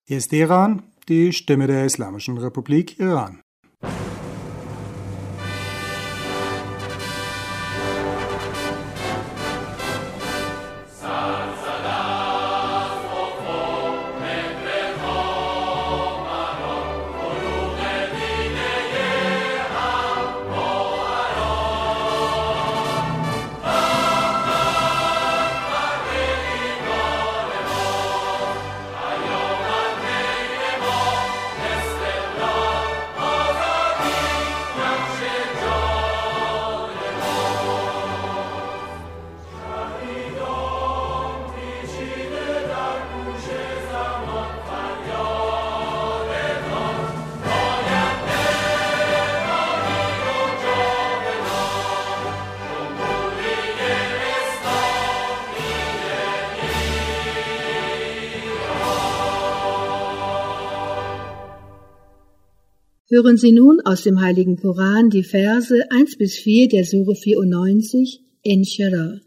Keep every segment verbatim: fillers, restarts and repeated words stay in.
Hier ist Iran, die Stimme der Islamischen Republik Iran. Hören Sie nun aus dem Heiligen Koran die Verse eins bis vier der Sure vierundneunzig, Inschirah.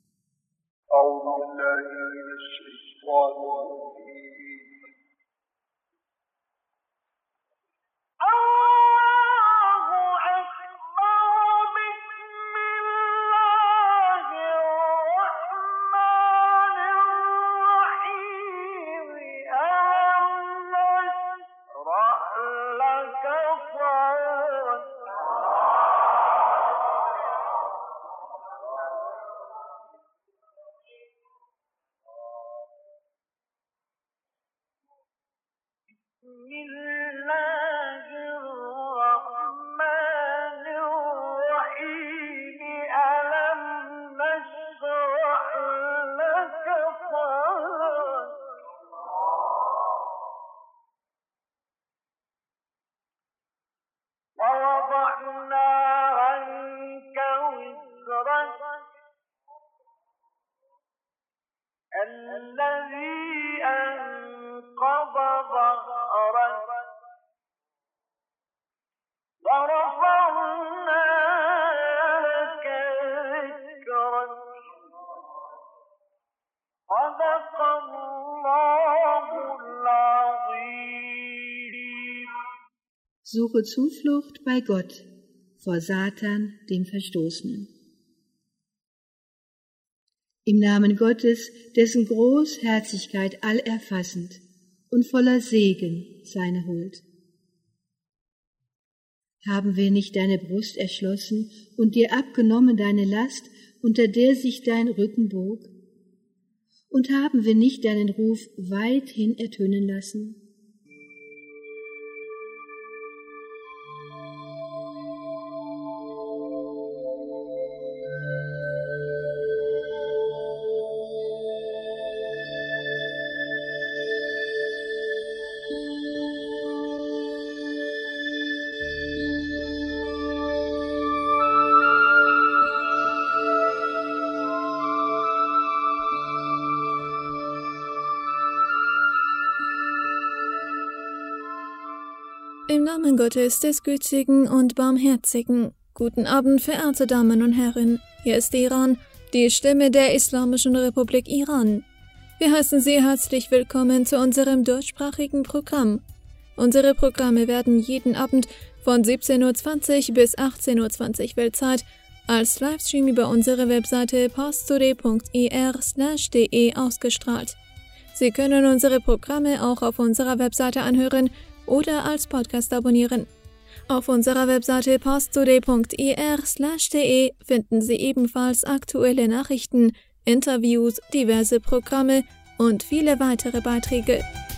Suche Zuflucht bei Gott vor Satan, dem Verstoßenen. Im Namen Gottes, dessen Großherzigkeit allerfassend und voller Segen seine Huld. Haben wir nicht deine Brust erschlossen und dir abgenommen deine Last, unter der sich dein Rücken bog? Und haben wir nicht deinen Ruf weithin ertönen lassen? Im Namen Gottes, des Gütigen und Barmherzigen. Guten Abend, verehrte Damen und Herren. Hier ist Iran, die Stimme der Islamischen Republik Iran. Wir heißen Sie herzlich willkommen zu unserem deutschsprachigen Programm. Unsere Programme werden jeden Abend von siebzehn Uhr zwanzig bis achtzehn Uhr zwanzig Weltzeit als Livestream über unsere Webseite pastoday punkt ir slash de ausgestrahlt. Sie können unsere Programme auch auf unserer Webseite anhören oder als Podcast abonnieren. Auf unserer Webseite pastoday punkt ir slash de finden Sie ebenfalls aktuelle Nachrichten, Interviews, diverse Programme und viele weitere Beiträge.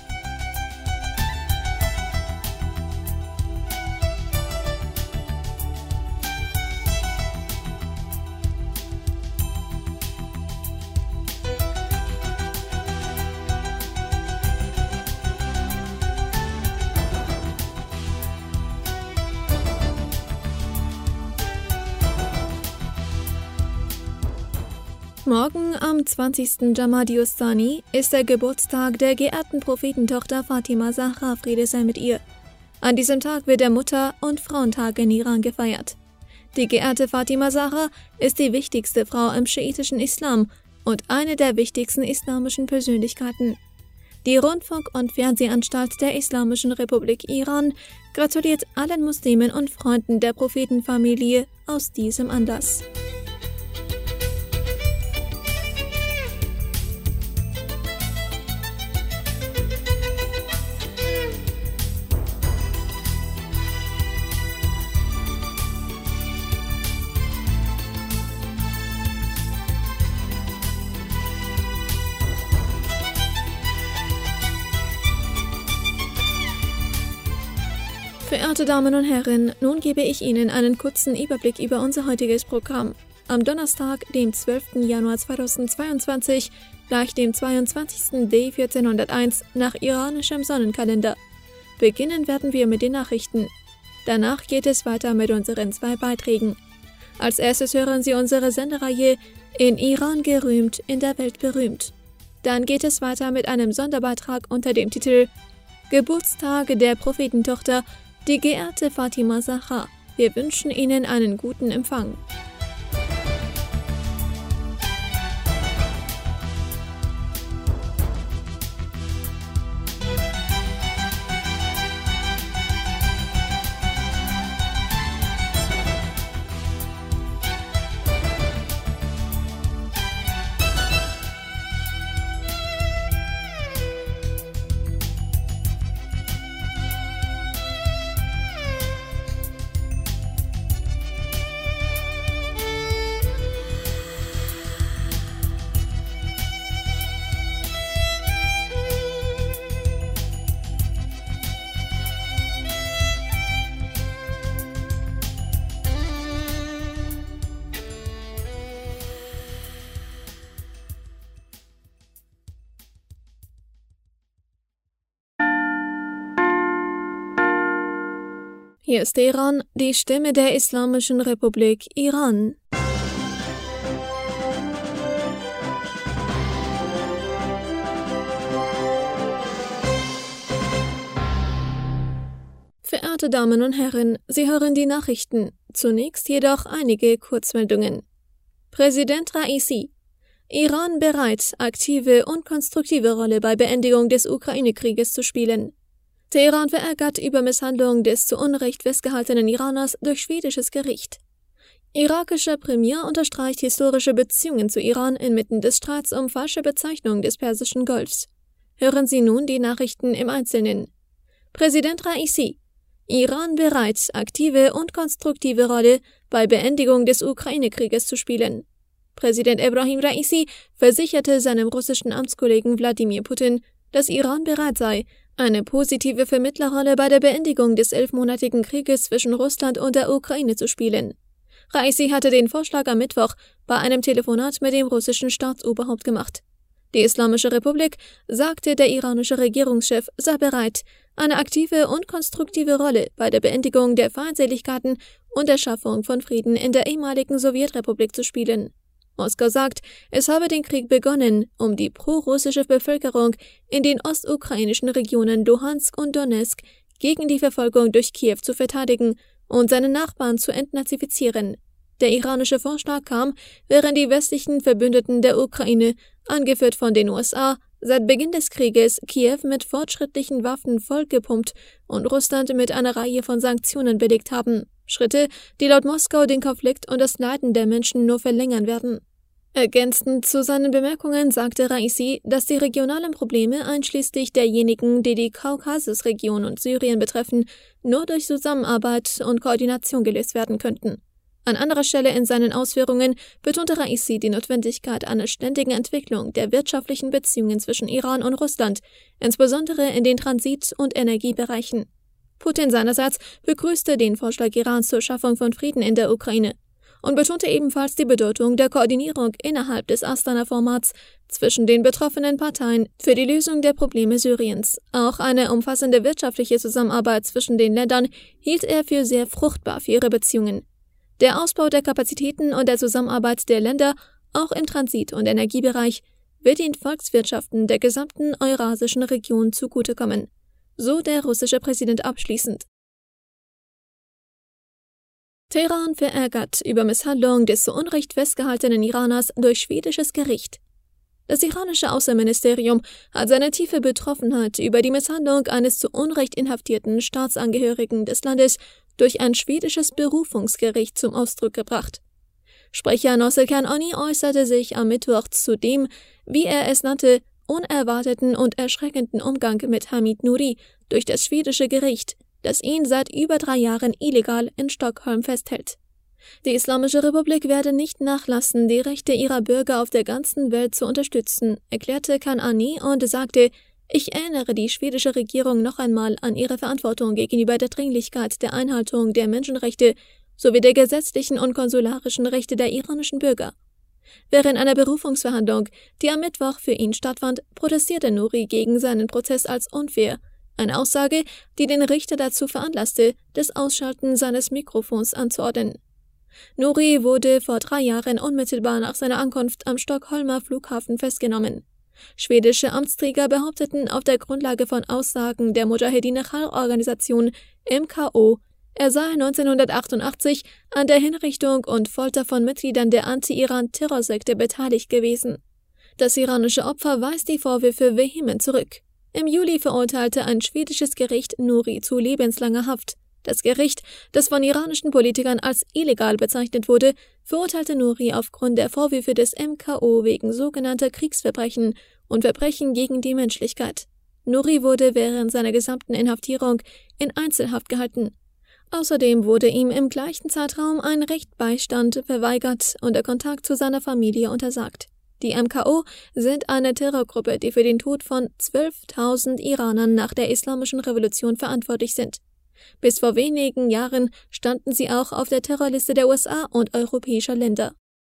Morgen am zwanzigsten Jamadi-ul-Thani ist der Geburtstag der geehrten Prophetentochter Fatima Zahra, Friede sei mit ihr. An diesem Tag wird der Mutter- und Frauentag in Iran gefeiert. Die geehrte Fatima Zahra ist die wichtigste Frau im schiitischen Islam und eine der wichtigsten islamischen Persönlichkeiten. Die Rundfunk- und Fernsehanstalt der Islamischen Republik Iran gratuliert allen Muslimen und Freunden der Prophetenfamilie aus diesem Anlass. Verehrte Damen und Herren, nun gebe ich Ihnen einen kurzen Überblick über unser heutiges Programm. Am Donnerstag, dem zwölften Januar zweitausendzweiundzwanzig, gleich dem zweiundzwanzigsten D vierzehnhunderteins nach iranischem Sonnenkalender. Beginnen werden wir mit den Nachrichten. Danach geht es weiter mit unseren zwei Beiträgen. Als erstes hören Sie unsere Sendereihe In Iran gerühmt, in der Welt berühmt. Dann geht es weiter mit einem Sonderbeitrag unter dem Titel Geburtstag der Prophetentochter, die geehrte Fatima Zahra. Wir wünschen Ihnen einen guten Empfang. Hier ist Teheran, die Stimme der Islamischen Republik Iran. Verehrte Damen und Herren, Sie hören die Nachrichten. Zunächst jedoch einige Kurzmeldungen. Präsident Raisi: Iran bereit, aktive und konstruktive Rolle bei Beendigung des Ukraine-Krieges zu spielen. Teheran verärgert über Misshandlung des zu Unrecht festgehaltenen Iraners durch schwedisches Gericht. Irakischer Premier unterstreicht historische Beziehungen zu Iran inmitten des Streits um falsche Bezeichnung des Persischen Golfs. Hören Sie nun die Nachrichten im Einzelnen. Präsident Raisi: Iran bereit, aktive und konstruktive Rolle bei Beendigung des Ukraine-Krieges zu spielen. Präsident Ebrahim Raisi versicherte seinem russischen Amtskollegen Wladimir Putin, dass Iran bereit sei, eine positive Vermittlerrolle bei der Beendigung des elfmonatigen Krieges zwischen Russland und der Ukraine zu spielen. Raisi hatte den Vorschlag am Mittwoch bei einem Telefonat mit dem russischen Staatsoberhaupt gemacht. Die Islamische Republik sagte, der iranische Regierungschef sei bereit, eine aktive und konstruktive Rolle bei der Beendigung der Feindseligkeiten und der Schaffung von Frieden in der ehemaligen Sowjetrepublik zu spielen. Moskau sagt, es habe den Krieg begonnen, um die pro-russische Bevölkerung in den ostukrainischen Regionen Luhansk und Donetsk gegen die Verfolgung durch Kiew zu verteidigen und seine Nachbarn zu entnazifizieren. Der iranische Vorschlag kam, während die westlichen Verbündeten der Ukraine, angeführt von den U S A, seit Beginn des Krieges Kiew mit fortschrittlichen Waffen vollgepumpt und Russland mit einer Reihe von Sanktionen belegt haben. Schritte, die laut Moskau den Konflikt und das Leiden der Menschen nur verlängern werden. Ergänzend zu seinen Bemerkungen sagte Raisi, dass die regionalen Probleme einschließlich derjenigen, die die Kaukasusregion und Syrien betreffen, nur durch Zusammenarbeit und Koordination gelöst werden könnten. An anderer Stelle in seinen Ausführungen betonte Raisi die Notwendigkeit einer ständigen Entwicklung der wirtschaftlichen Beziehungen zwischen Iran und Russland, insbesondere in den Transit- und Energiebereichen. Putin seinerseits begrüßte den Vorschlag Irans zur Schaffung von Frieden in der Ukraine und betonte ebenfalls die Bedeutung der Koordinierung innerhalb des Astana-Formats zwischen den betroffenen Parteien für die Lösung der Probleme Syriens. Auch eine umfassende wirtschaftliche Zusammenarbeit zwischen den Ländern hielt er für sehr fruchtbar für ihre Beziehungen. Der Ausbau der Kapazitäten und der Zusammenarbeit der Länder, auch im Transit- und Energiebereich, wird den Volkswirtschaften der gesamten eurasischen Region zugutekommen. So der russische Präsident abschließend. Teheran verärgert über Misshandlung des zu Unrecht festgehaltenen Iraners durch schwedisches Gericht. Das iranische Außenministerium hat seine tiefe Betroffenheit über die Misshandlung eines zu Unrecht inhaftierten Staatsangehörigen des Landes durch ein schwedisches Berufungsgericht zum Ausdruck gebracht. Sprecher Nasser Kanani äußerte sich am Mittwoch zu dem, wie er es nannte, unerwarteten und erschreckenden Umgang mit Hamid Nouri durch das schwedische Gericht, das ihn seit über drei Jahren illegal in Stockholm festhält. Die Islamische Republik werde nicht nachlassen, die Rechte ihrer Bürger auf der ganzen Welt zu unterstützen, erklärte Kanani und sagte, ich erinnere die schwedische Regierung noch einmal an ihre Verantwortung gegenüber der Dringlichkeit der Einhaltung der Menschenrechte sowie der gesetzlichen und konsularischen Rechte der iranischen Bürger. Während einer Berufungsverhandlung, die am Mittwoch für ihn stattfand, protestierte Nouri gegen seinen Prozess als unfair, eine Aussage, die den Richter dazu veranlasste, das Ausschalten seines Mikrofons anzuordnen. Nouri wurde vor drei Jahren unmittelbar nach seiner Ankunft am Stockholmer Flughafen festgenommen. Schwedische Amtsträger behaupteten auf der Grundlage von Aussagen der Mujahedin-Chal-Organisation M K O, er sei neunzehnhundertachtundachtzig an der Hinrichtung und Folter von Mitgliedern der Anti-Iran-Terrorsekte beteiligt gewesen. Das iranische Opfer weist die Vorwürfe vehement zurück. Im Juli verurteilte ein schwedisches Gericht Nouri zu lebenslanger Haft. Das Gericht, das von iranischen Politikern als illegal bezeichnet wurde, verurteilte Nouri aufgrund der Vorwürfe des M K O wegen sogenannter Kriegsverbrechen und Verbrechen gegen die Menschlichkeit. Nouri wurde während seiner gesamten Inhaftierung in Einzelhaft gehalten. Außerdem wurde ihm im gleichen Zeitraum ein Rechtsbeistand verweigert und der Kontakt zu seiner Familie untersagt. Die M K O sind eine Terrorgruppe, die für den Tod von zwölftausend Iranern nach der Islamischen Revolution verantwortlich sind. Bis vor wenigen Jahren standen sie auch auf der Terrorliste der U S A und europäischer Länder.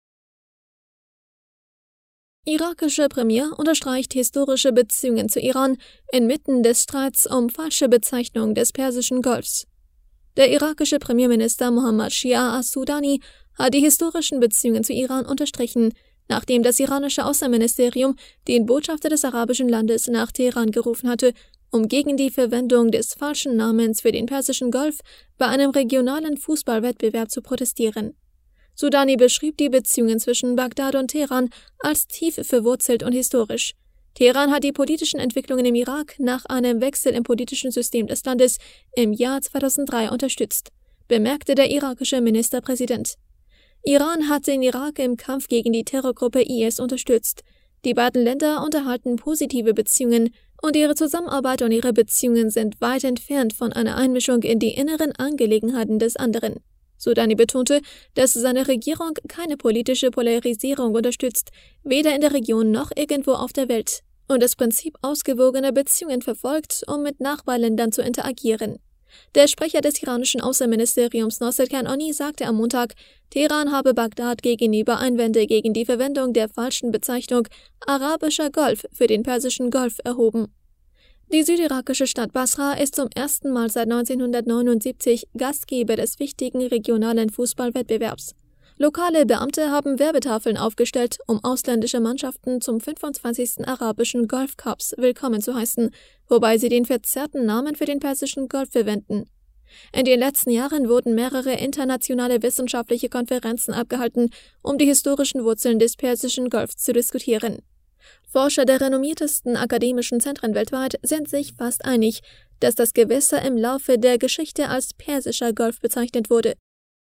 Irakischer Premier unterstreicht historische Beziehungen zu Iran inmitten des Streits um falsche Bezeichnung des Persischen Golfs. Der irakische Premierminister Mohammad Shia as-Sudani hat die historischen Beziehungen zu Iran unterstrichen, nachdem das iranische Außenministerium den Botschafter des arabischen Landes nach Teheran gerufen hatte, um gegen die Verwendung des falschen Namens für den Persischen Golf bei einem regionalen Fußballwettbewerb zu protestieren. Sudani beschrieb die Beziehungen zwischen Bagdad und Teheran als tief verwurzelt und historisch. Teheran hat die politischen Entwicklungen im Irak nach einem Wechsel im politischen System des Landes im Jahr zweitausenddrei unterstützt, bemerkte der irakische Ministerpräsident. Iran hat den Irak im Kampf gegen die Terrorgruppe I S unterstützt. Die beiden Länder unterhalten positive Beziehungen und ihre Zusammenarbeit und ihre Beziehungen sind weit entfernt von einer Einmischung in die inneren Angelegenheiten des anderen. Sudani betonte, dass seine Regierung keine politische Polarisierung unterstützt, weder in der Region noch irgendwo auf der Welt, und das Prinzip ausgewogener Beziehungen verfolgt, um mit Nachbarländern zu interagieren. Der Sprecher des iranischen Außenministeriums Nasser Kanani sagte am Montag, Teheran habe Bagdad gegenüber Einwände gegen die Verwendung der falschen Bezeichnung Arabischer Golf für den Persischen Golf erhoben. Die südirakische Stadt Basra ist zum ersten Mal seit neunzehnhundertneunundsiebzig Gastgeber des wichtigen regionalen Fußballwettbewerbs. Lokale Beamte haben Werbetafeln aufgestellt, um ausländische Mannschaften zum fünfundzwanzigsten arabischen Golfcups willkommen zu heißen, wobei sie den verzerrten Namen für den Persischen Golf verwenden. In den letzten Jahren wurden mehrere internationale wissenschaftliche Konferenzen abgehalten, um die historischen Wurzeln des Persischen Golfs zu diskutieren. Forscher der renommiertesten akademischen Zentren weltweit sind sich fast einig, dass das Gewässer im Laufe der Geschichte als Persischer Golf bezeichnet wurde.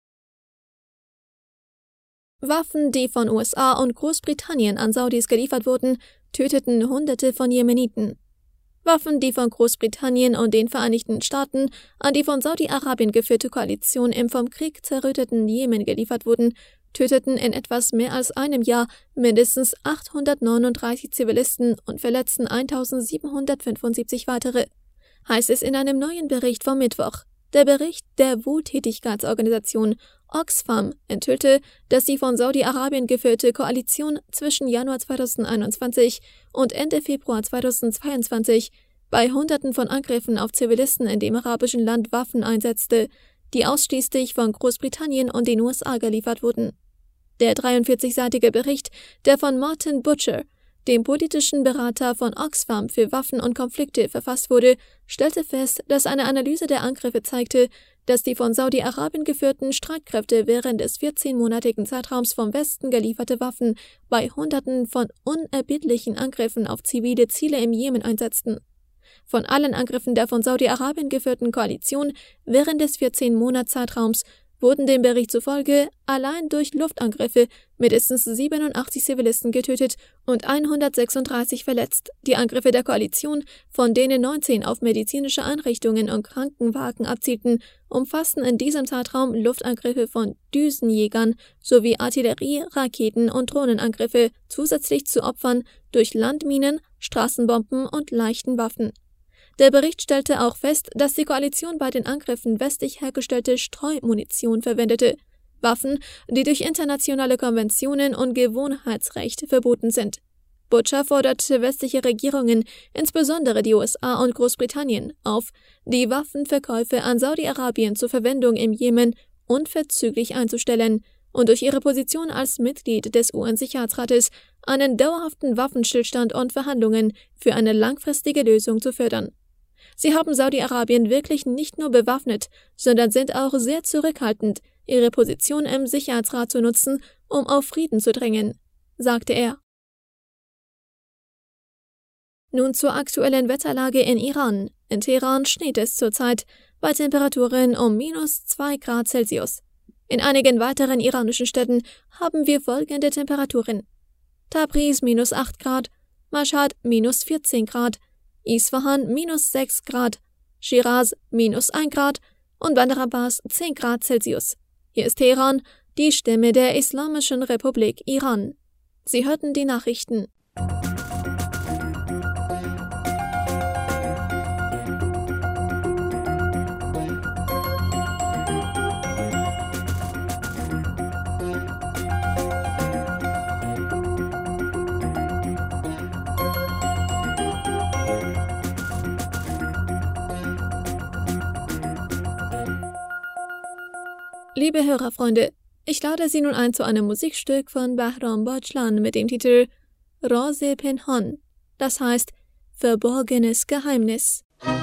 Waffen, die von U S A und Großbritannien an Saudis geliefert wurden, töteten Hunderte von Jemeniten. Waffen, die von Großbritannien und den Vereinigten Staaten an die von Saudi-Arabien geführte Koalition im vom Krieg zerrütteten Jemen geliefert wurden, töteten in etwas mehr als einem Jahr mindestens achthundertneununddreißig Zivilisten und verletzten eintausendsiebenhundertfünfundsiebzig weitere, heißt es in einem neuen Bericht vom Mittwoch. Der Bericht der Wohltätigkeitsorganisation Oxfam enthüllte, dass die von Saudi-Arabien geführte Koalition zwischen Januar zweitausendeinundzwanzig und Ende Februar zweitausendzweiundzwanzig bei Hunderten von Angriffen auf Zivilisten in dem arabischen Land Waffen einsetzte, die ausschließlich von Großbritannien und den U S A geliefert wurden. Der dreiundvierzigseitige Bericht, der von Martin Butcher, dem politischen Berater von Oxfam für Waffen und Konflikte, verfasst wurde, stellte fest, dass eine Analyse der Angriffe zeigte, dass die von Saudi-Arabien geführten Streitkräfte während des vierzehnmonatigen Zeitraums vom Westen gelieferte Waffen bei Hunderten von unerbittlichen Angriffen auf zivile Ziele im Jemen einsetzten. Von allen Angriffen der von Saudi-Arabien geführten Koalition während des vierzehn-Monats-Zeitraums wurden dem Bericht zufolge allein durch Luftangriffe mindestens siebenundachtzig Zivilisten getötet und hundertsechsunddreißig verletzt. Die Angriffe der Koalition, von denen neunzehn auf medizinische Einrichtungen und Krankenwagen abzielten, umfassten in diesem Zeitraum Luftangriffe von Düsenjägern sowie Artillerie-, Raketen- und Drohnenangriffe, zusätzlich zu Opfern durch Landminen, Straßenbomben und leichten Waffen. Der Bericht stellte auch fest, dass die Koalition bei den Angriffen westlich hergestellte Streumunition verwendete, Waffen, die durch internationale Konventionen und Gewohnheitsrecht verboten sind. Butcher forderte westliche Regierungen, insbesondere die U S A und Großbritannien, auf, die Waffenverkäufe an Saudi-Arabien zur Verwendung im Jemen unverzüglich einzustellen und durch ihre Position als Mitglied des U N-Sicherheitsrates einen dauerhaften Waffenstillstand und Verhandlungen für eine langfristige Lösung zu fördern. Sie haben Saudi-Arabien wirklich nicht nur bewaffnet, sondern sind auch sehr zurückhaltend, ihre Position im Sicherheitsrat zu nutzen, um auf Frieden zu drängen, sagte er. Nun zur aktuellen Wetterlage in Iran. In Teheran schneit es zurzeit bei Temperaturen um minus zwei Grad Celsius. In einigen weiteren iranischen Städten haben wir folgende Temperaturen: Tabriz minus acht Grad, Mashhad minus vierzehn Grad, Isfahan minus sechs Grad, Shiraz minus ein Grad und Bandar Abbas zehn Grad Celsius. Hier ist Teheran, die Stimme der Islamischen Republik Iran. Sie hörten die Nachrichten. Liebe Hörerfreunde, ich lade Sie nun ein zu einem Musikstück von Bahram Bajlan mit dem Titel Raze Penhan, das heißt Verborgenes Geheimnis.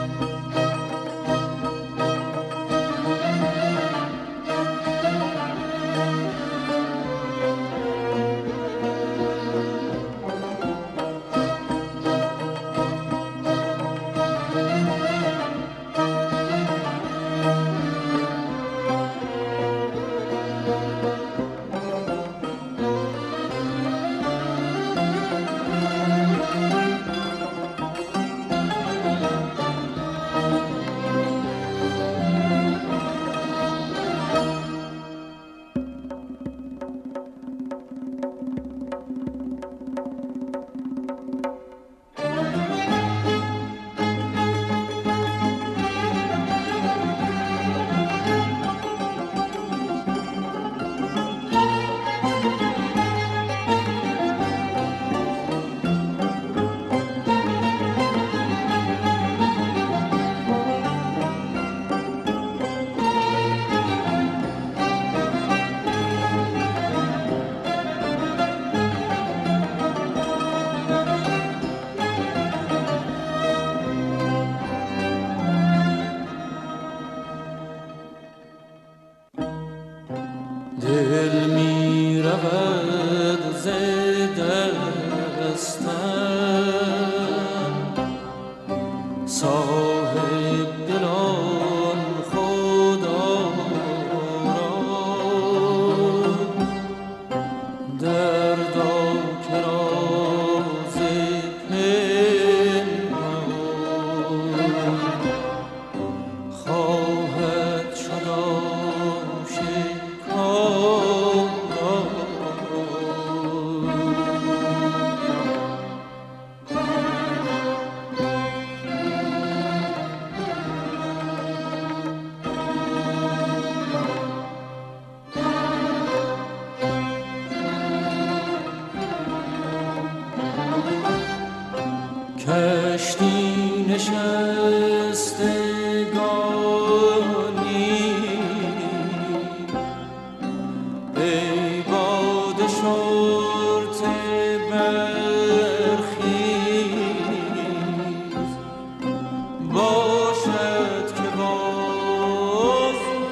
دل می رود ز دستم صاحب دلان خدا را دردا که راز پنهان خواهد شد کشتی نشستگانی ای باد شرط برخیز باشد که باز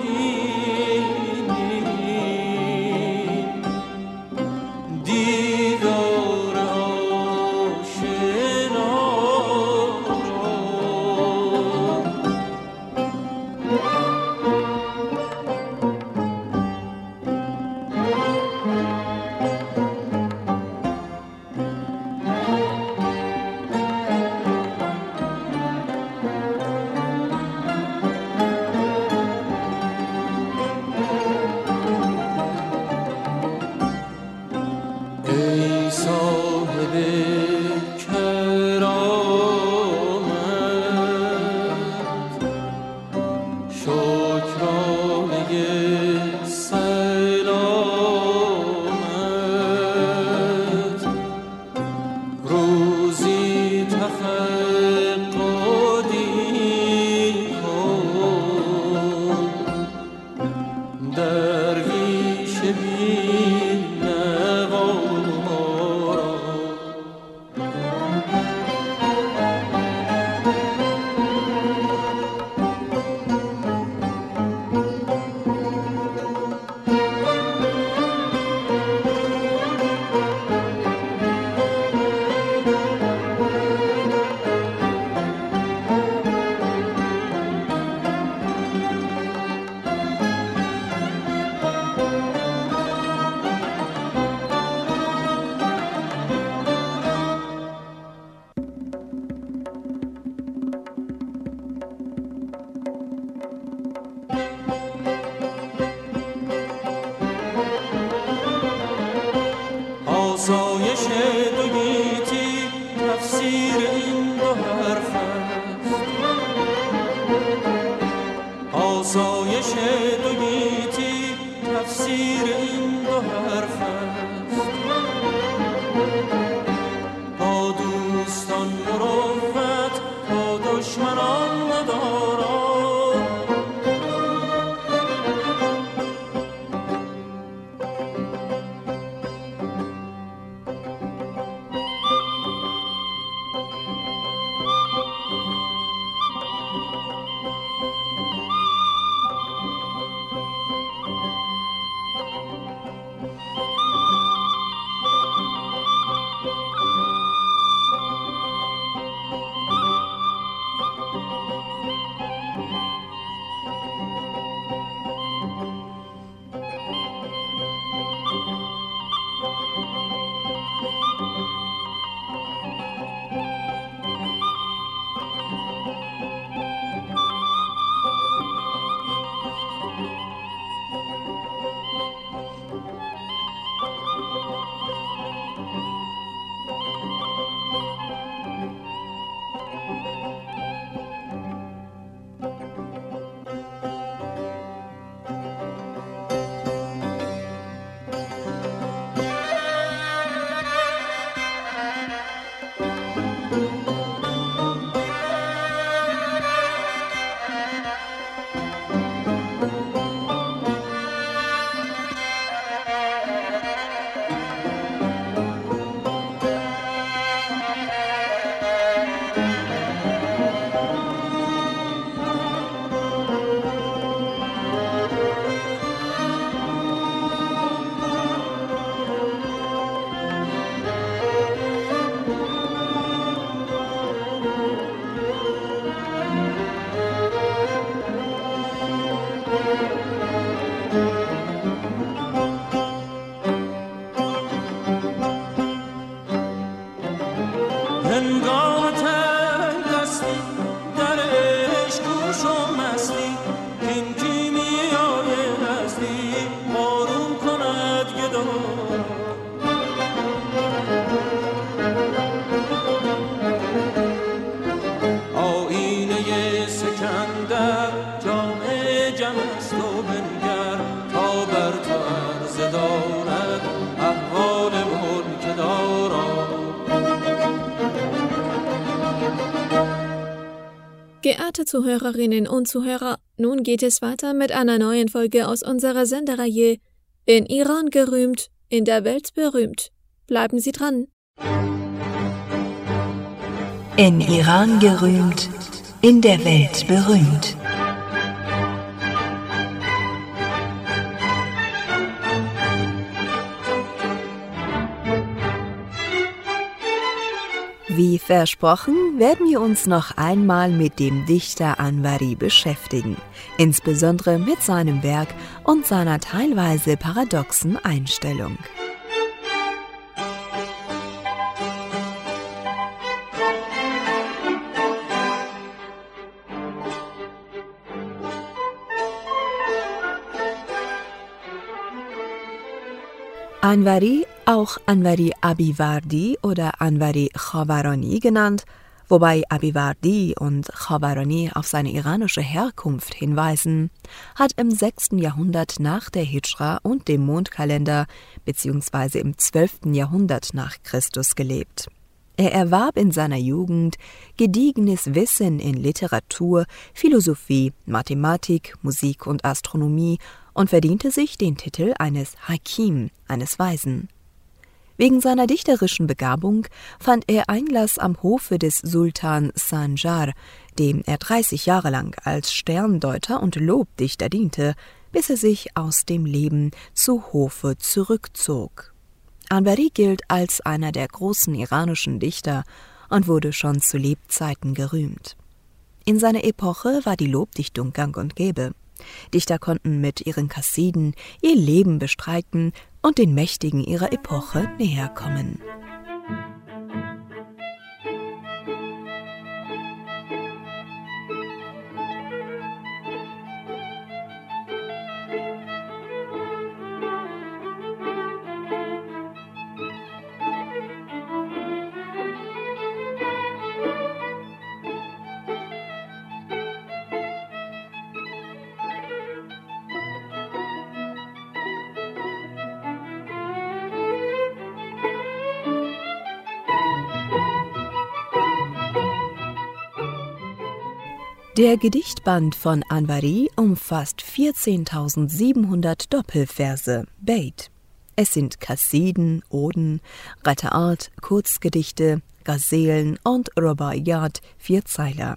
آسایش دو گیتی تفسیر این دو حرف است. با دوستان مروت، با دشمنان مدارا. هنگام تنگ دستی در عشق گوش و مستی، کین کیمیای هستی آروم کند گدا. آینه سکندر جام جم است و بنگر، تا بر تو عرض دارد احوال ملک دارا. Geehrte Zuhörerinnen und Zuhörer, nun geht es weiter mit einer neuen Folge aus unserer Sendereihe In Iran gerühmt, in der Welt berühmt. Bleiben Sie dran. In Iran gerühmt, in der Welt berühmt. Wie versprochen, werden wir uns noch einmal mit dem Dichter Anvari beschäftigen, insbesondere mit seinem Werk und seiner teilweise paradoxen Einstellung. Anvari, auch Anvari Abiwardi oder Anvari Khawarani genannt, wobei Abiwardi und Khawarani auf seine iranische Herkunft hinweisen, hat im sechsten Jahrhundert nach der Hijra und dem Mondkalender bzw. im zwölften Jahrhundert nach Christus gelebt. Er erwarb in seiner Jugend gediegenes Wissen in Literatur, Philosophie, Mathematik, Musik und Astronomie und verdiente sich den Titel eines Hakim, eines Weisen. Wegen seiner dichterischen Begabung fand er Einlass am Hofe des Sultan Sanjar, dem er dreißig Jahre lang als Sterndeuter und Lobdichter diente, bis er sich aus dem Leben zu Hofe zurückzog. Anvari gilt als einer der großen iranischen Dichter und wurde schon zu Lebzeiten gerühmt. In seiner Epoche war die Lobdichtung gang und gäbe. Dichter konnten mit ihren Kassiden ihr Leben bestreiten und den Mächtigen ihrer Epoche näher kommen. Der Gedichtband von Anvari umfasst vierzehntausendsiebenhundert Doppelverse, Beit. Es sind Kassiden, Oden, Qata'at, Kurzgedichte, Gazelen und Rubaiyat, Vierzeiler.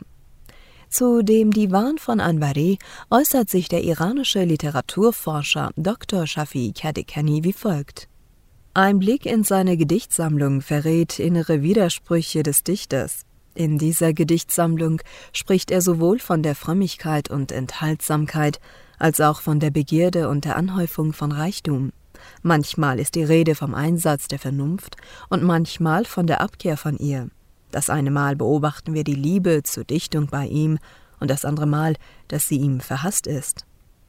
Zu dem Diwan von Anvari äußert sich der iranische Literaturforscher Doktor Shafi Kadekani wie folgt. Ein Blick in seine Gedichtsammlung verrät innere Widersprüche des Dichters. In dieser Gedichtsammlung spricht er sowohl von der Frömmigkeit und Enthaltsamkeit als auch von der Begierde und der Anhäufung von Reichtum. Manchmal ist die Rede vom Einsatz der Vernunft und manchmal von der Abkehr von ihr. Das eine Mal beobachten wir die Liebe zur Dichtung bei ihm und das andere Mal, dass sie ihm verhasst ist.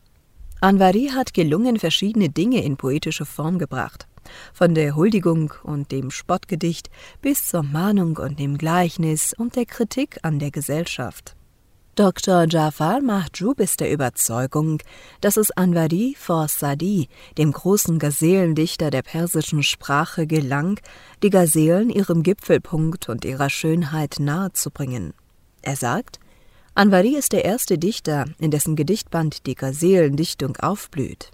Anvari hat gelungen verschiedene Dinge in poetische Form gebracht. Von der Huldigung und dem Spottgedicht bis zur Mahnung und dem Gleichnis und der Kritik an der Gesellschaft. Doktor Jafar Mahjoub ist der Überzeugung, dass es Anvari vor Sa'di, dem großen Gazelendichter der persischen Sprache, gelang, die Gazelen ihrem Gipfelpunkt und ihrer Schönheit nahezubringen. Er sagt, Anvari ist der erste Dichter, in dessen Gedichtband die Gazelendichtung aufblüht.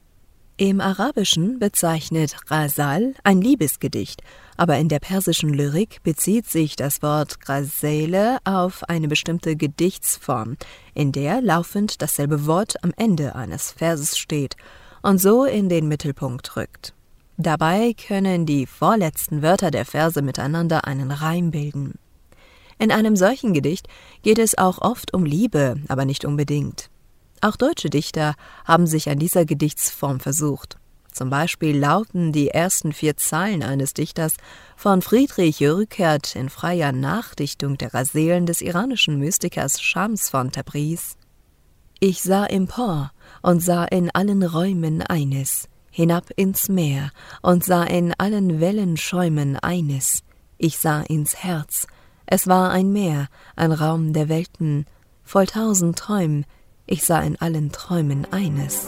Im Arabischen bezeichnet Ghazal ein Liebesgedicht, aber in der persischen Lyrik bezieht sich das Wort Ghazele auf eine bestimmte Gedichtsform, in der laufend dasselbe Wort am Ende eines Verses steht und so in den Mittelpunkt rückt. Dabei können die vorletzten Wörter der Verse miteinander einen Reim bilden. In einem solchen Gedicht geht es auch oft um Liebe, aber nicht unbedingt. Auch deutsche Dichter haben sich an dieser Gedichtsform versucht. Zum Beispiel lauten die ersten vier Zeilen eines Dichters von Friedrich Rückert in freier Nachdichtung der Gazelen des iranischen Mystikers Shams von Tabriz. Ich sah empor und sah in allen Räumen eines, hinab ins Meer und sah in allen Wellen schäumen eines. Ich sah ins Herz, es war ein Meer, ein Raum der Welten, voll tausend Träumen. Ich sah in allen Träumen eines.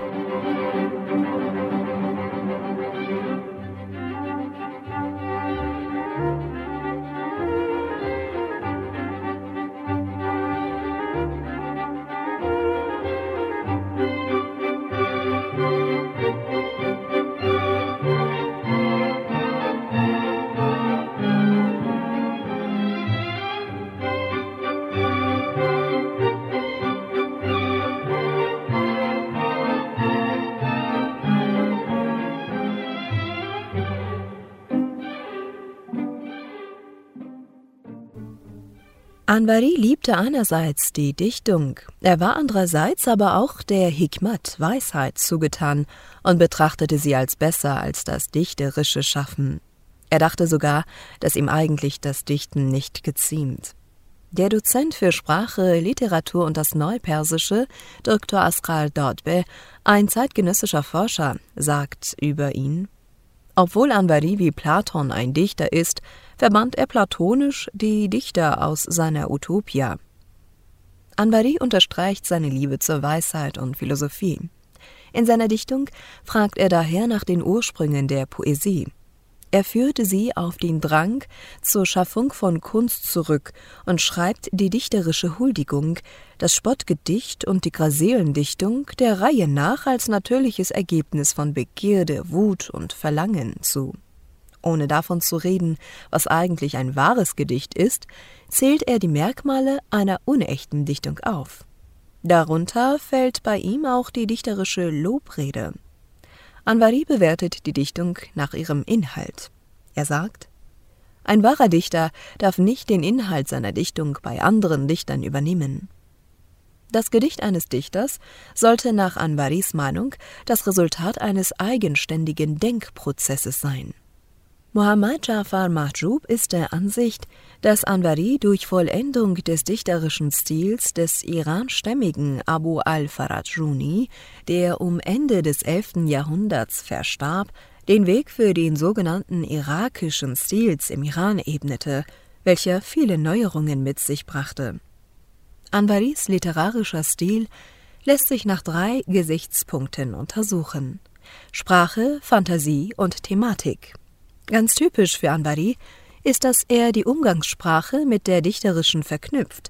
Anvari liebte einerseits die Dichtung, er war andererseits aber auch der Hikmat, Weisheit, zugetan und betrachtete sie als besser als das dichterische Schaffen. Er dachte sogar, dass ihm eigentlich das Dichten nicht geziemt. Der Dozent für Sprache, Literatur und das Neupersische, Doktor Asghar Dadbeh, ein zeitgenössischer Forscher, sagt über ihn: Obwohl Anvari wie Platon ein Dichter ist, verband er platonisch die Dichter aus seiner Utopia. Anvari unterstreicht seine Liebe zur Weisheit und Philosophie. In seiner Dichtung fragt er daher nach den Ursprüngen der Poesie. Er führte sie auf den Drang zur Schaffung von Kunst zurück und schreibt die dichterische Huldigung, das Spottgedicht und die Gazelendichtung der Reihe nach als natürliches Ergebnis von Begierde, Wut und Verlangen zu. Ohne davon zu reden, was eigentlich ein wahres Gedicht ist, zählt er die Merkmale einer unechten Dichtung auf. Darunter fällt bei ihm auch die dichterische Lobrede. Anvari bewertet die Dichtung nach ihrem Inhalt. Er sagt, ein wahrer Dichter darf nicht den Inhalt seiner Dichtung bei anderen Dichtern übernehmen. Das Gedicht eines Dichters sollte nach Anvaris Meinung das Resultat eines eigenständigen Denkprozesses sein. Mohammad Jafar Mahjoub ist der Ansicht, dass Anvari durch Vollendung des dichterischen Stils des iranstämmigen Abu al-Farajuni, der um Ende des elften Jahrhunderts verstarb, den Weg für den sogenannten irakischen Stils im Iran ebnete, welcher viele Neuerungen mit sich brachte. Anvaris literarischer Stil lässt sich nach drei Gesichtspunkten untersuchen: Sprache, Fantasie und Thematik. Ganz typisch für Anvari ist, dass er die Umgangssprache mit der dichterischen verknüpft.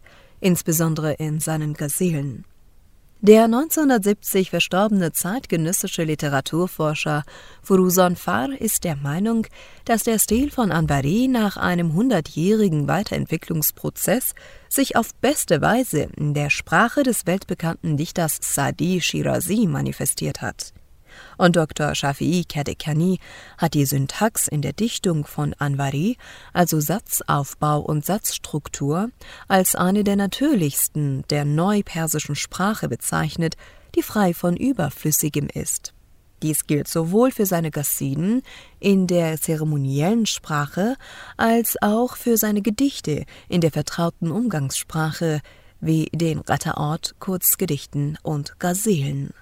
insbesondere in seinen Ghazelen. Der neunzehnhundertsiebzig verstorbene zeitgenössische Literaturforscher Furuuzon Far ist der Meinung, dass der Stil von Anvari nach einem hundertjährigen Weiterentwicklungsprozess sich auf beste Weise in der Sprache des weltbekannten Dichters Saadi Shirazi manifestiert hat. Und Doktor Shafii Kadekani hat die Syntax in der Dichtung von Anvari, also Satzaufbau und Satzstruktur, als eine der natürlichsten der neupersischen Sprache bezeichnet, die frei von Überflüssigem ist. Dies gilt sowohl für seine Qasiden in der zeremoniellen Sprache als auch für seine Gedichte in der vertrauten Umgangssprache, wie den Qata'at, Kurzgedichten und Ghazelen.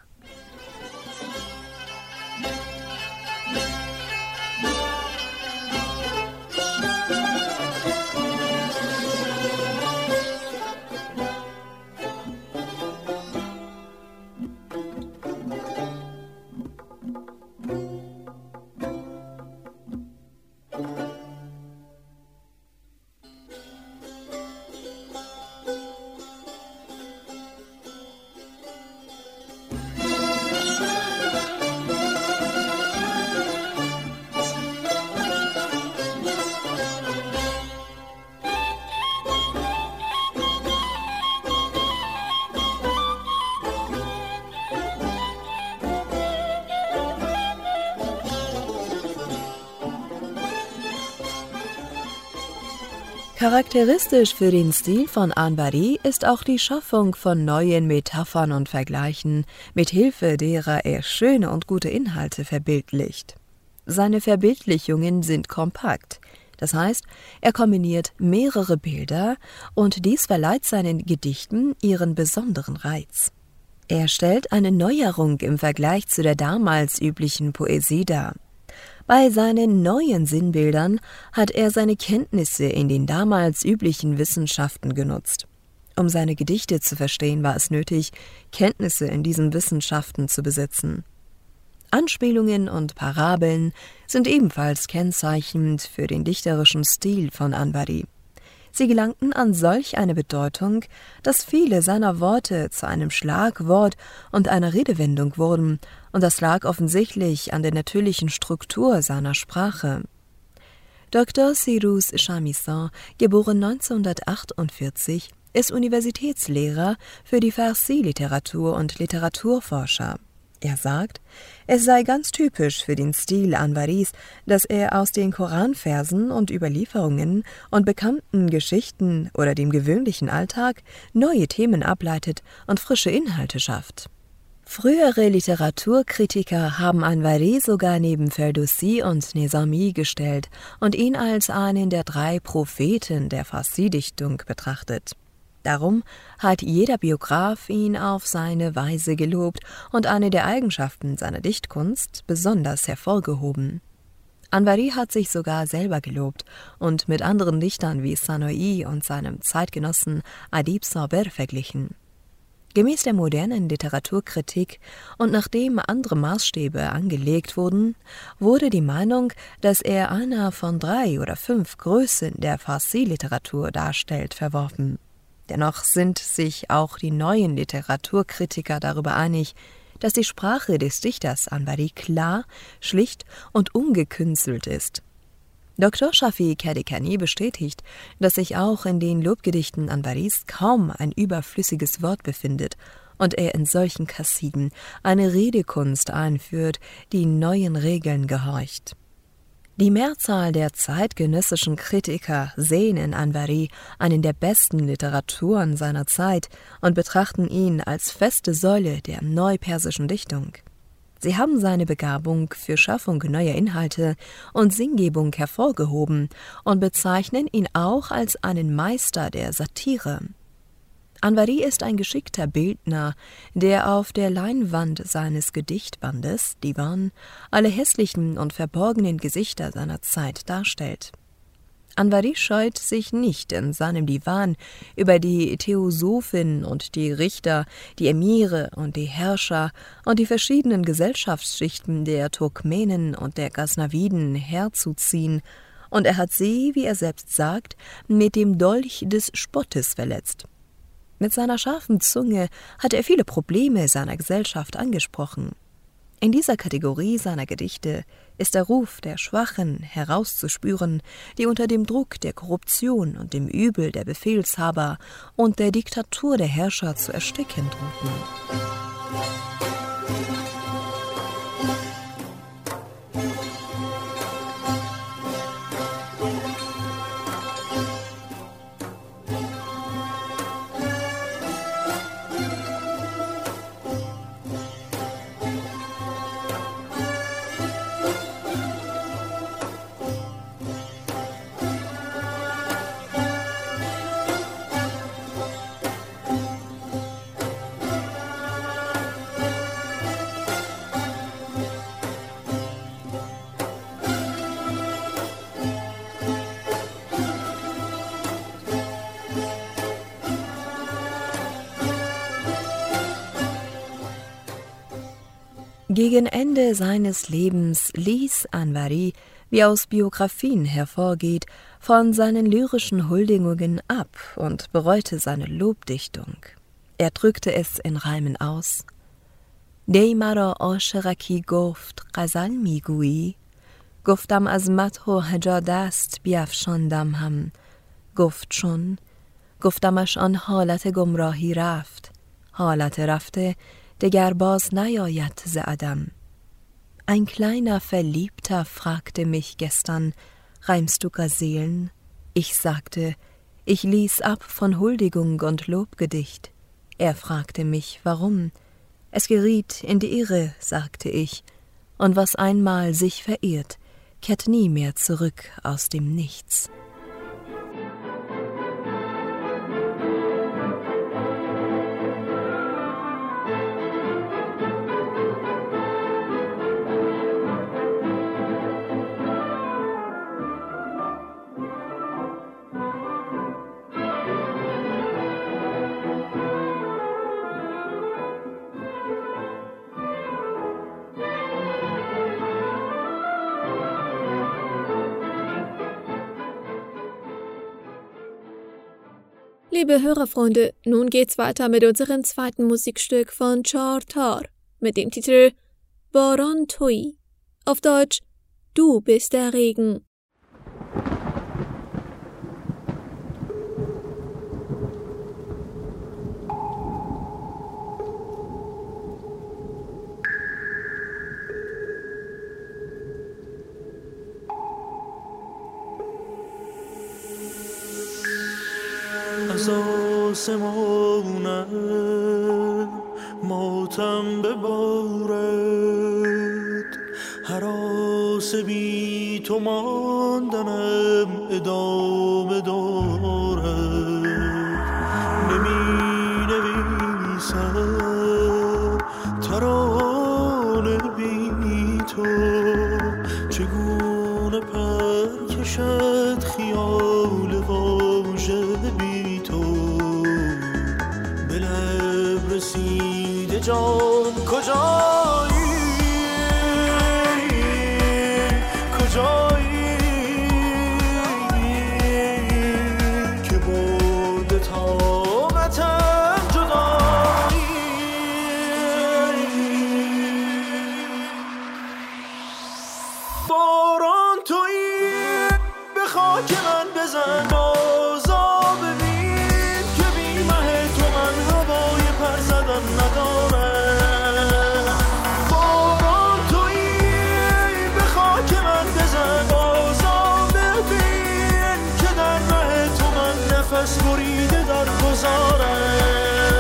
Charakteristisch für den Stil von Anvari ist auch die Schaffung von neuen Metaphern und Vergleichen, mit Hilfe derer er schöne und gute Inhalte verbildlicht. Seine Verbildlichungen sind kompakt, das heißt, er kombiniert mehrere Bilder und dies verleiht seinen Gedichten ihren besonderen Reiz. Er stellt eine Neuerung im Vergleich zu der damals üblichen Poesie dar. Bei seinen neuen Sinnbildern hat er seine Kenntnisse in den damals üblichen Wissenschaften genutzt. Um seine Gedichte zu verstehen, war es nötig, Kenntnisse in diesen Wissenschaften zu besitzen. Anspielungen und Parabeln sind ebenfalls kennzeichnend für den dichterischen Stil von Anvari. Sie gelangten an solch eine Bedeutung, dass viele seiner Worte zu einem Schlagwort und einer Redewendung wurden, und das lag offensichtlich an der natürlichen Struktur seiner Sprache. Doktor Cyrus Chamisan, geboren neunzehnhundertachtundvierzig, ist Universitätslehrer für die Farsi-Literatur und Literaturforscher. Er sagt, es sei ganz typisch für den Stil Anvaris, dass er aus den Koranversen und Überlieferungen und bekannten Geschichten oder dem gewöhnlichen Alltag neue Themen ableitet und frische Inhalte schafft. Frühere Literaturkritiker haben Anvari sogar neben Ferdowsi und Nizami gestellt und ihn als einen der drei Propheten der Farsi-Dichtung betrachtet. Darum hat jeder Biograf ihn auf seine Weise gelobt und eine der Eigenschaften seiner Dichtkunst besonders hervorgehoben. Anvari hat sich sogar selber gelobt und mit anderen Dichtern wie Sanoi und seinem Zeitgenossen Adib Saber verglichen. Gemäß der modernen Literaturkritik und nachdem andere Maßstäbe angelegt wurden, wurde die Meinung, dass er einer von drei oder fünf Größen der Farsi-Literatur darstellt, verworfen. Dennoch sind sich auch die neuen Literaturkritiker darüber einig, dass die Sprache des Dichters Anvari klar, schlicht und ungekünstelt ist. Doktor Shafii Kadekani bestätigt, dass sich auch in den Lobgedichten Anvaris kaum ein überflüssiges Wort befindet und er in solchen Qasiden eine Redekunst einführt, die neuen Regeln gehorcht. Die Mehrzahl der zeitgenössischen Kritiker sehen in Anvari einen der besten Literaturen seiner Zeit und betrachten ihn als feste Säule der neupersischen Dichtung. Sie haben seine Begabung für Schaffung neuer Inhalte und Sinngebung hervorgehoben und bezeichnen ihn auch als einen Meister der Satire. Anvari ist ein geschickter Bildner, der auf der Leinwand seines Gedichtbandes, Divan, alle hässlichen und verborgenen Gesichter seiner Zeit darstellt. Anvari scheut sich nicht in seinem Divan über die Theosophen und die Richter, die Emire und die Herrscher und die verschiedenen Gesellschaftsschichten der Turkmenen und der Ghaznawiden herzuziehen, und er hat sie, wie er selbst sagt, mit dem Dolch des Spottes verletzt. Mit seiner scharfen Zunge hat er viele Probleme seiner Gesellschaft angesprochen. In dieser Kategorie seiner Gedichte ist der Ruf der Schwachen herauszuspüren, die unter dem Druck der Korruption und dem Übel der Befehlshaber und der Diktatur der Herrscher zu ersticken drohten. Gegen Ende seines Lebens ließ Anvari, wie aus Biografien hervorgeht, von seinen lyrischen Huldigungen ab und bereute seine Lobdichtung. Er drückte es in Reimen aus. Dey mara عاشقکی گفت غزل میگویی گفتم از مدح و هجا دست بیفشاندم هم گفت چون گفتمش آن حالت گمراهی رفت حالت رفته دگر baus نیاید ز عدم. Ein kleiner Verliebter fragte mich gestern, reimst du Gazelen? Ich sagte, ich ließ ab von Huldigung und Lobgedicht. Er fragte mich, warum? Es geriet in die Irre, sagte ich, und was einmal sich verirrt, kehrt nie mehr zurück aus dem Nichts. Liebe Hörerfreunde, nun geht's weiter mit unserem zweiten Musikstück von Char Tar mit dem Titel Baran Toi, auf Deutsch Du bist der Regen. از آسمانم ماتم ببارد هراس بی تو ماندنم ادامه دارد نمی نویسم ترانه بی تو چگونه پر کشد خیال واژه بی تو به لب رسیده جان کجایی کجایی که برده طاقتم جدایی باران تویی به خاک من بزن بازا ببین که بی مه تو من هوای پر زدن ندارم باران تویی به خاک من بزن بازا ببین که در مه تو من نفس بریده در گذارم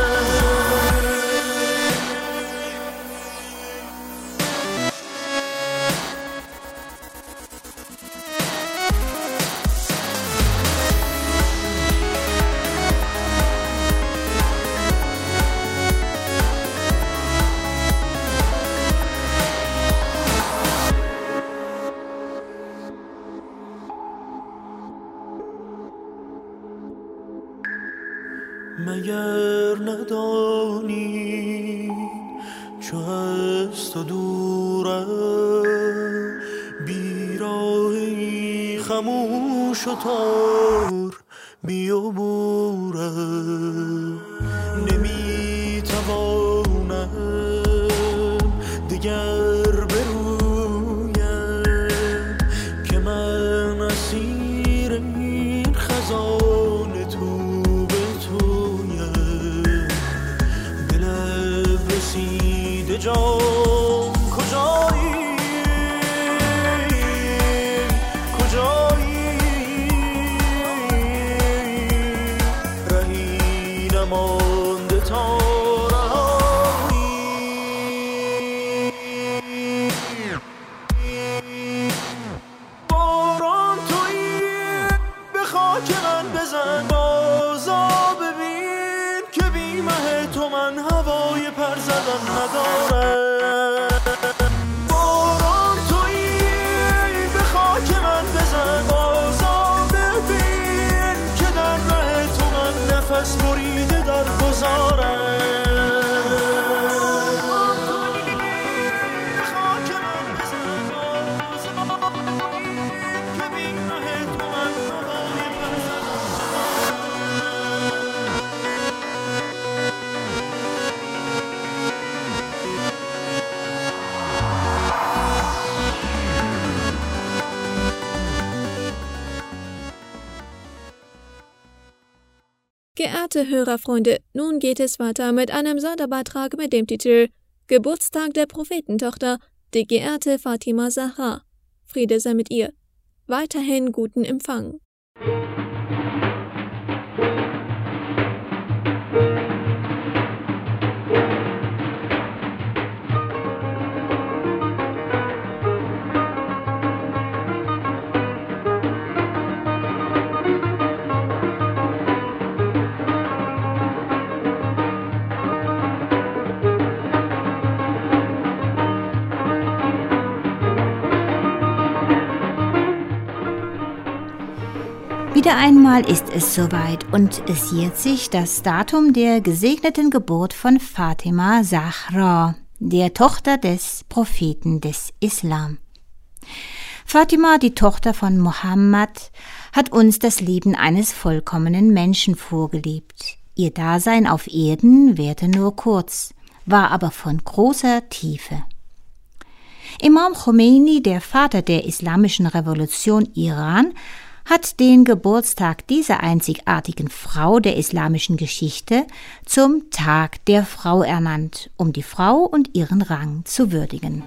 مگر ندانی چو از تو دورم بیراهی خموش و تار بیابورم جان کجایی کجایی رهی نمانده تا باران تویی به خاک من بزن بازا ببین که بی مه تو من هوای پر زدن ندارم باران تویی به خاک من بزن بازا ببین که در ره تو من نفس بریده در گذارم Geehrte Hörerfreunde, nun geht es weiter mit einem Sonderbeitrag mit dem Titel Geburtstag der Prophetentochter, die geehrte Fatima Zahra. Friede sei mit ihr. Weiterhin guten Empfang. Wieder einmal ist es soweit und es jährt sich das Datum der gesegneten Geburt von Fatima Zahra, der Tochter des Propheten des Islam. Fatima, die Tochter von Mohammed, hat uns das Leben eines vollkommenen Menschen vorgelebt. Ihr Dasein auf Erden währte nur kurz, war aber von großer Tiefe. Imam Khomeini, der Vater der islamischen Revolution Iran, hat den Geburtstag dieser einzigartigen Frau der islamischen Geschichte zum Tag der Frau ernannt, um die Frau und ihren Rang zu würdigen.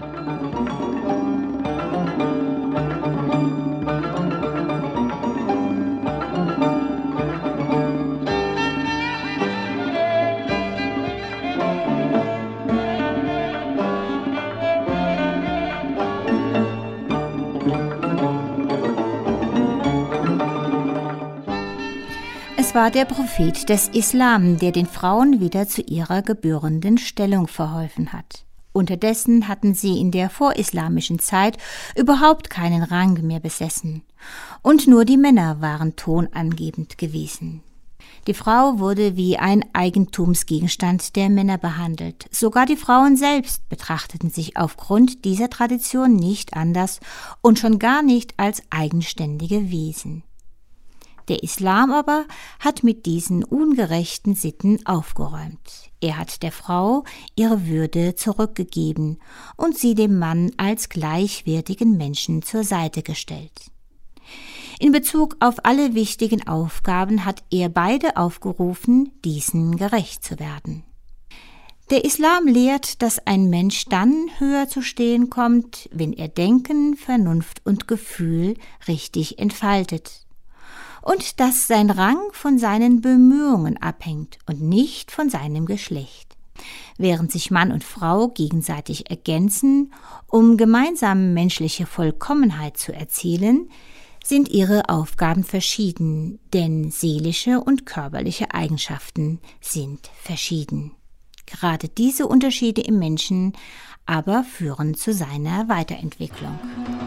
Es war der Prophet des Islam, der den Frauen wieder zu ihrer gebührenden Stellung verholfen hat. Unterdessen hatten sie in der vorislamischen Zeit überhaupt keinen Rang mehr besessen. Und nur die Männer waren tonangebend gewesen. Die Frau wurde wie ein Eigentumsgegenstand der Männer behandelt. Sogar die Frauen selbst betrachteten sich aufgrund dieser Tradition nicht anders und schon gar nicht als eigenständige Wesen. Der Islam aber hat mit diesen ungerechten Sitten aufgeräumt. Er hat der Frau ihre Würde zurückgegeben und sie dem Mann als gleichwertigen Menschen zur Seite gestellt. In Bezug auf alle wichtigen Aufgaben hat er beide aufgerufen, diesen gerecht zu werden. Der Islam lehrt, dass ein Mensch dann höher zu stehen kommt, wenn er Denken, Vernunft und Gefühl richtig entfaltet. Und dass sein Rang von seinen Bemühungen abhängt und nicht von seinem Geschlecht. Während sich Mann und Frau gegenseitig ergänzen, um gemeinsam menschliche Vollkommenheit zu erzielen, sind ihre Aufgaben verschieden, denn seelische und körperliche Eigenschaften sind verschieden. Gerade diese Unterschiede im Menschen aber führen zu seiner Weiterentwicklung.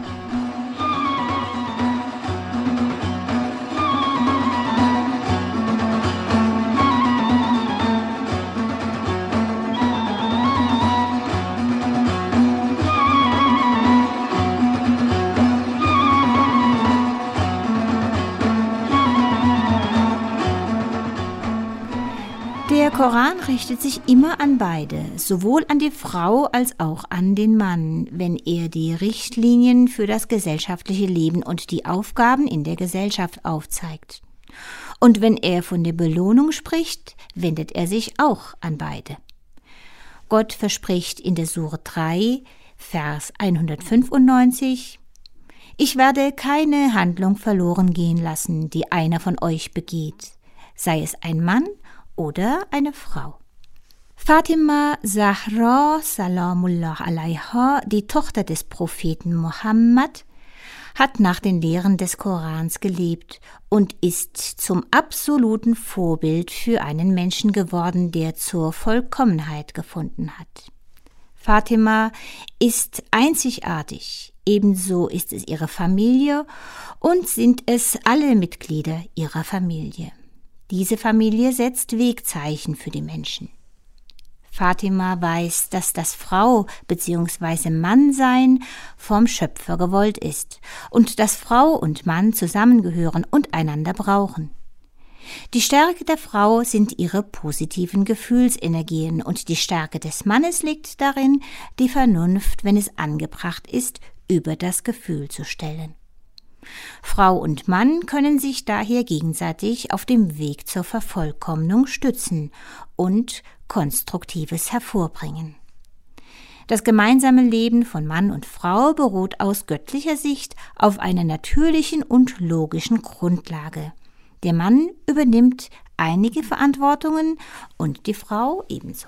Der Koran richtet sich immer an beide, sowohl an die Frau als auch an den Mann, wenn er die Richtlinien für das gesellschaftliche Leben und die Aufgaben in der Gesellschaft aufzeigt. Und wenn er von der Belohnung spricht, wendet er sich auch an beide. Gott verspricht in der Sure drei, Vers hundertfünfundneunzig: Ich werde keine Handlung verloren gehen lassen, die einer von euch begeht, sei es ein Mann oder eine Frau. Fatima Zahra Salamullah alaiha, die Tochter des Propheten Mohammed, hat nach den Lehren des Korans gelebt und ist zum absoluten Vorbild für einen Menschen geworden, der zur Vollkommenheit gefunden hat. Fatima ist einzigartig, ebenso ist es ihre Familie und sind es alle Mitglieder ihrer Familie. Diese Familie setzt Wegzeichen für die Menschen. Fatima weiß, dass das Frau- bzw. Mannsein vom Schöpfer gewollt ist und dass Frau und Mann zusammengehören und einander brauchen. Die Stärke der Frau sind ihre positiven Gefühlsenergien und die Stärke des Mannes liegt darin, die Vernunft, wenn es angebracht ist, über das Gefühl zu stellen. Frau und Mann können sich daher gegenseitig auf dem Weg zur Vervollkommnung stützen und Konstruktives hervorbringen. Das gemeinsame Leben von Mann und Frau beruht aus göttlicher Sicht auf einer natürlichen und logischen Grundlage. Der Mann übernimmt einige Verantwortungen und die Frau ebenso.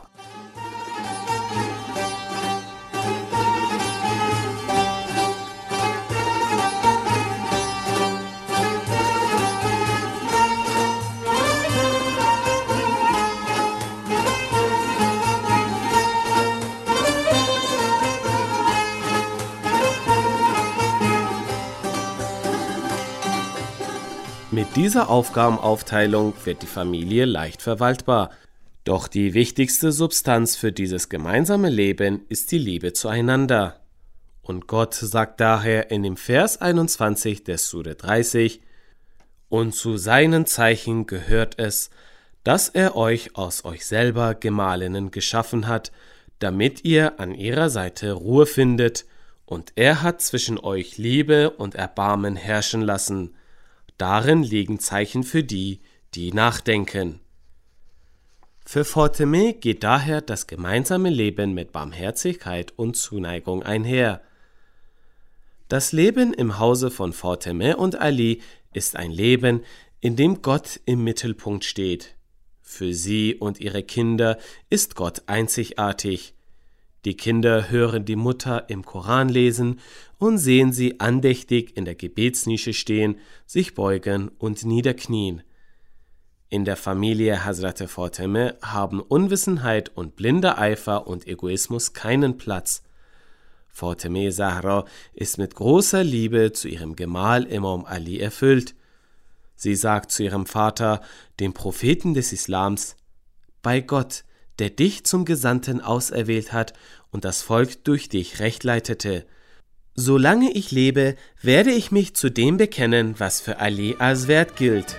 Mit dieser Aufgabenaufteilung wird die Familie leicht verwaltbar. Doch die wichtigste Substanz für dieses gemeinsame Leben ist die Liebe zueinander. Und Gott sagt daher in dem Vers einundzwanzig des Sure dreißig: Und zu seinen Zeichen gehört es, dass er euch aus euch selber Gemahlinnen geschaffen hat, damit ihr an ihrer Seite Ruhe findet, und er hat zwischen euch Liebe und Erbarmen herrschen lassen. Darin liegen Zeichen für die, die nachdenken. Für Fatemeh geht daher das gemeinsame Leben mit Barmherzigkeit und Zuneigung einher. Das Leben im Hause von Fatemeh und Ali ist ein Leben, in dem Gott im Mittelpunkt steht. Für sie und ihre Kinder ist Gott einzigartig. Die Kinder hören die Mutter im Koran lesen und sehen sie andächtig in der Gebetsnische stehen, sich beugen und niederknien. In der Familie Hazrat Fatemeh haben Unwissenheit und blinder Eifer und Egoismus keinen Platz. Fatemeh Zahra ist mit großer Liebe zu ihrem Gemahl Imam Ali erfüllt. Sie sagt zu ihrem Vater, dem Propheten des Islams: Bei Gott, der dich zum Gesandten auserwählt hat und das Volk durch dich recht leitete. Solange ich lebe, werde ich mich zu dem bekennen, was für Ali als wert gilt.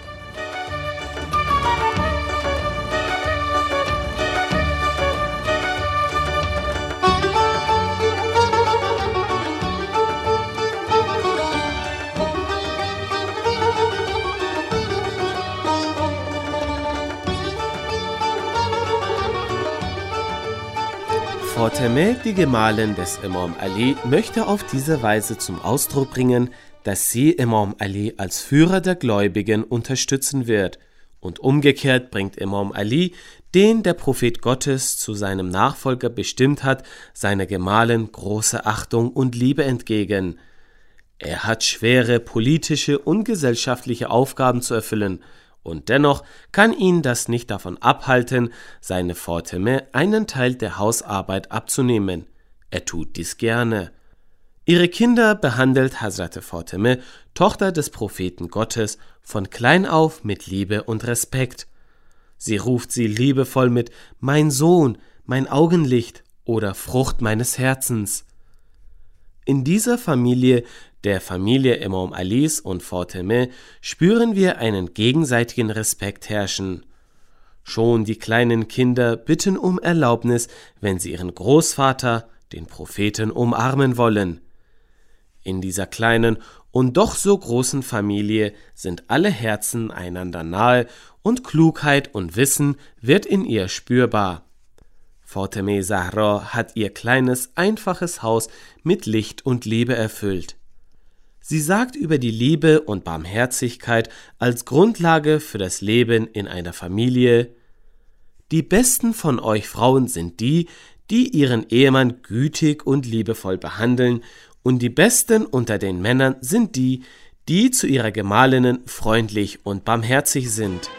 Fatemeh, die Gemahlin des Imam Ali, möchte auf diese Weise zum Ausdruck bringen, dass sie Imam Ali als Führer der Gläubigen unterstützen wird, und umgekehrt bringt Imam Ali, den der Prophet Gottes zu seinem Nachfolger bestimmt hat, seiner Gemahlin große Achtung und Liebe entgegen. Er hat schwere politische und gesellschaftliche Aufgaben zu erfüllen, und dennoch kann ihn das nicht davon abhalten, seine Fatemeh einen Teil der Hausarbeit abzunehmen. Er tut dies gerne. Ihre Kinder behandelt Hazrat Fatemeh, Tochter des Propheten Gottes, von klein auf mit Liebe und Respekt. Sie ruft sie liebevoll mit »Mein Sohn, mein Augenlicht« oder »Frucht meines Herzens«. In dieser Familie, der Familie Imam Alis und Fatemeh, spüren wir einen gegenseitigen Respekt herrschen. Schon die kleinen Kinder bitten um Erlaubnis, wenn sie ihren Großvater, den Propheten, umarmen wollen. In dieser kleinen und doch so großen Familie sind alle Herzen einander nahe und Klugheit und Wissen wird in ihr spürbar. Fatemeh Zahra hat ihr kleines, einfaches Haus mit Licht und Liebe erfüllt. Sie sagt über die Liebe und Barmherzigkeit als Grundlage für das Leben in einer Familie: Die besten von euch Frauen sind die, die ihren Ehemann gütig und liebevoll behandeln, und die besten unter den Männern sind die, die zu ihrer Gemahlinnen freundlich und barmherzig sind.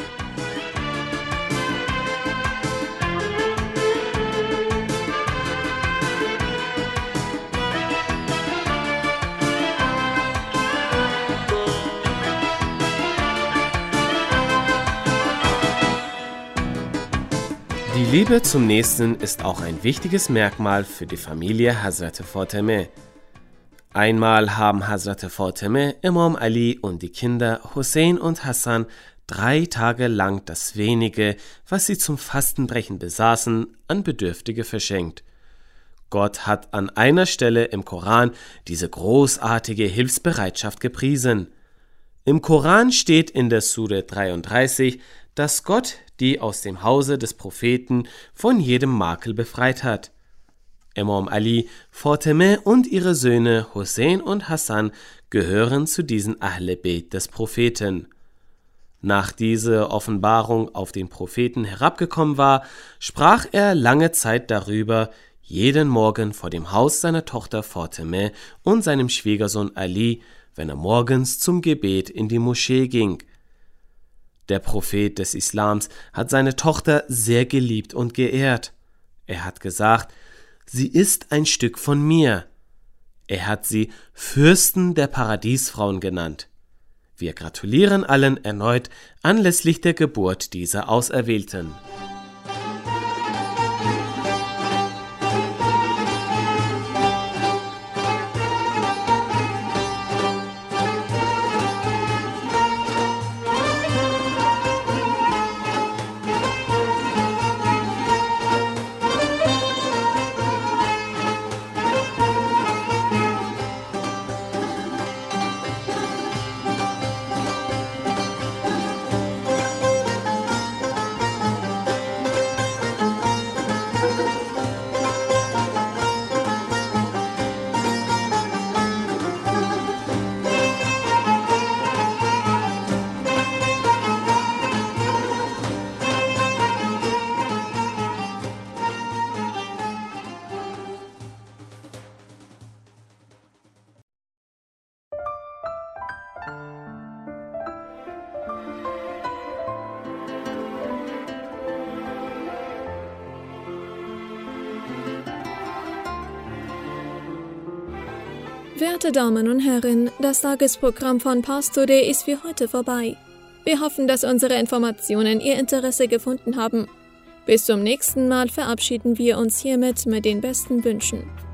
Die Liebe zum Nächsten ist auch ein wichtiges Merkmal für die Familie Hazrat Fatemeh. Einmal haben Hazrat Fatemeh, Imam Ali und die Kinder Hussein und Hassan drei Tage lang das wenige, was sie zum Fastenbrechen besaßen, an Bedürftige verschenkt. Gott hat an einer Stelle im Koran diese großartige Hilfsbereitschaft gepriesen. Im Koran steht in der Sure dreiunddreißig, dass Gott die aus dem Hause des Propheten von jedem Makel befreit hat. Imam Ali, Fatemeh und ihre Söhne Hussein und Hassan gehören zu diesen Ahle Beit des Propheten. Nach dieser Offenbarung auf den Propheten herabgekommen war, sprach er lange Zeit darüber, jeden Morgen vor dem Haus seiner Tochter Fatemeh und seinem Schwiegersohn Ali, wenn er morgens zum Gebet in die Moschee ging. Der Prophet des Islams hat seine Tochter sehr geliebt und geehrt. Er hat gesagt: Sie ist ein Stück von mir. Er hat sie Fürsten der Paradiesfrauen genannt. Wir gratulieren allen erneut anlässlich der Geburt dieser Auserwählten. Werte Damen und Herren, das Tagesprogramm von Pars Today ist für heute vorbei. Wir hoffen, dass unsere Informationen Ihr Interesse gefunden haben. Bis zum nächsten Mal verabschieden wir uns hiermit mit den besten Wünschen.